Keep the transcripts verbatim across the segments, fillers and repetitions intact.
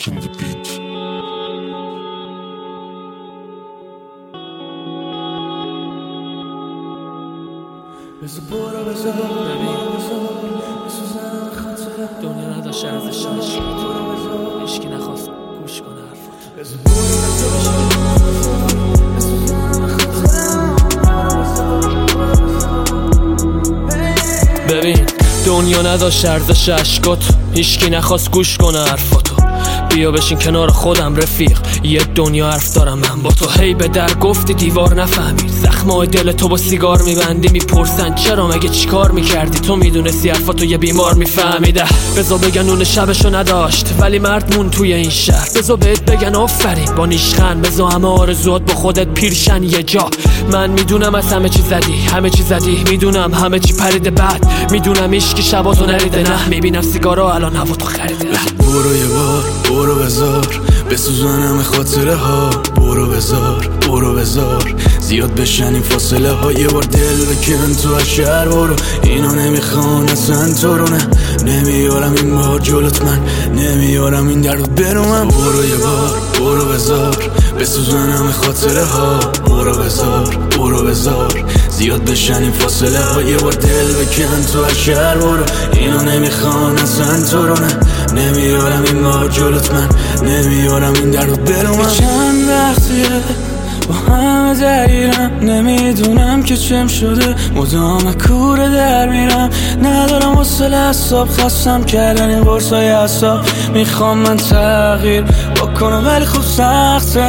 rocking the beat. دنیا نداشت ارزش هیچکی نخواست گوش کنه حرفات. ببین دنیا نداشت ارزش اشکات، هیچکی نخواست گوش کنه حرفاتو. بیا بشین کنار خودم رفیق، یه دنیا حرف دارم من با تو. هی به در گفتی دیوار نفهمید، زخمای دل تو با سیگار میبندی. میپرسن چرا مگه چیکار میکردی، تو میدونستی حرفاتو یه بیمار میفهمیده. بزا بگن اون شبشو نداشت ولی مرد مون توی این شهر. بزا بهت بگن آفرین با نیشخند، بزا همه آرزوات با خودت پیرشن یه جا. من میدونم از همه چی زدی، همه چی زدی، میدونم همه چی پریده بعد، میدونم ایشکی شباتو نریده. نه میبینم سیگارا الان هوا تو خریده. برو یه بار برو بذار بسوزانم خاطره ها، برو بذار برو بذار زیاد بشن این فاصله ها. یه بار دل بکن تو از شهر برو، اینا نمیخوان اصلا تو رو. نه نمیارم این بار جلوت، من نمیارم این درد برو. من برو یه بار برو بذار بسوزانم خاطره ها، برو بذار برو بذار زیاد بشن این فاصله ها. یه بار دل بکن تو از شهر برو، اینا نمیخوان اصلا تو رو. نه نمیارم این بار جلوت، من نمیارم این درد برو. من چند وقتیه با همه درگیرم، نمیدونم که چم شده، مدام کوره در میرم. ندارم حوصله حساب، خستم کردن این قرصای حساب. میخوام من تغییر بکنم ولی خوب سخته.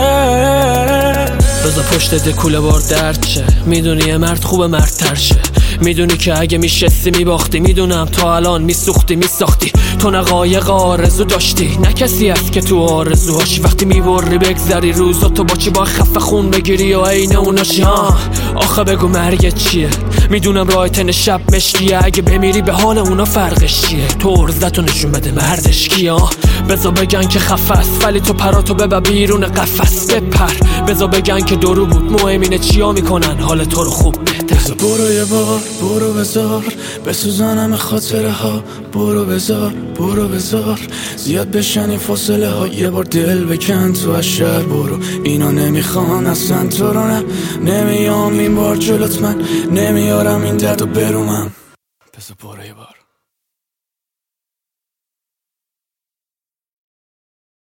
بذار پشت دکوله بار درد چه، میدونی یه مرد خوبه مردتر شه. میدونی که اگه میشستی میباختی، میدونم تا الان میسوختی میساختی. تو نه قایق آرزو داشتی نه کسی هست که تو آرزوهاشی. وقتی میبری بگذری روزا تو با چی با خفه خون بگیری یا عین اوناشی. ها آخه بگو مرگت چیه، میدونم راه تن شب مشکیه. اگه بمیری به حال اونا فرقش چیه، تو ارزتو نشون بده مردش کیه. بذار بگن که خفه است ولی تو پراتو ببر بیرون قفس بپر. بذار بگن که درو بود، مهم اینه چیا میکنن حال تو رو خوب بهتر. برو یه بار برو بذار بسوزانم خاطره ها، برو بذار برو بذار زیاد بشن این فاصله ها. یه بار دل بکن تو از شهر برو، اینا نمیخوان اصلا تو رو. نه نمیام این بار جلوت، من نمیارم این درد و برو. من بذار برو یه بار